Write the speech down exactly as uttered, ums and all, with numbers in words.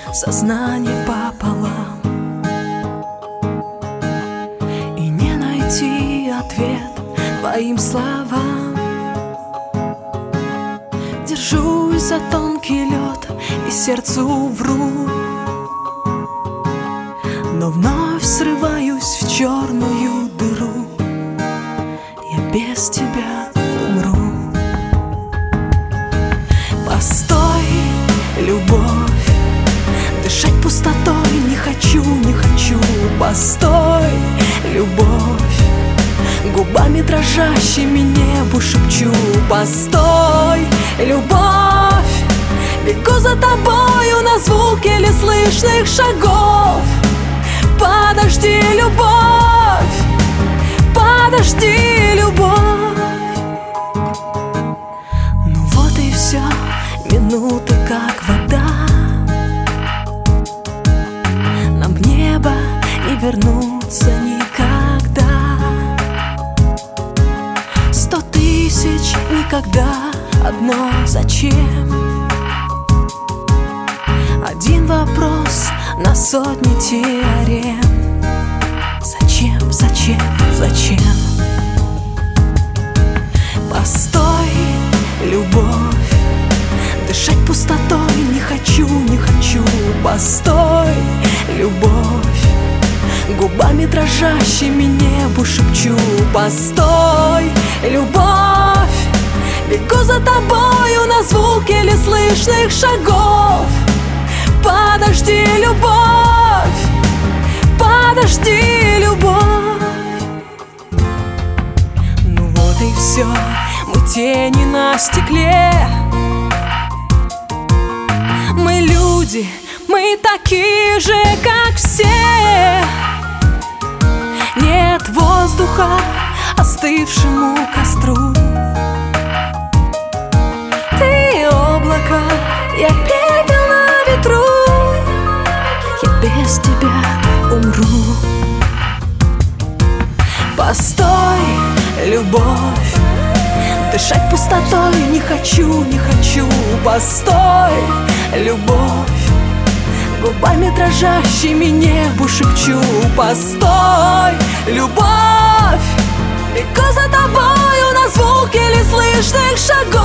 сознание пополам, и не найти ответ твоим словам. Держусь за тонкий лед и сердцу вру, но вновь срываюсь в черную дыру. Я без тебя умру. Постой, любовь, дышать пустотой не хочу, не хочу. Постой, любовь, губами дрожащими небу шепчу. Постой, любовь, бегу за тобою на звук еле слышных шагов. Подожди, любовь, подожди, любовь. Ну вот и все, минуты как вода. Нам в небо не вернуться никогда. Сто тысяч никогда, одно зачем? Один вопрос на сотни теорем. Зачем, зачем, зачем? Постой, любовь, дышать пустотой не хочу, не хочу. Постой, любовь, губами дрожащими небу шепчу. Постой, любовь, бегу за тобою на звук еле слышных шагов. Подожди, любовь, подожди, любовь. Ну вот и все, мы тени на стекле. Мы люди, мы такие же, как все. Нет воздуха остывшему костру. Ты облако, я пепел на ветру. Я без тебя умру. Постой, любовь, дышать пустотой не хочу, не хочу. Постой, любовь, губами дрожащими небу шепчу. Постой, любовь, бегу за тобою на звук еле слышных шагов.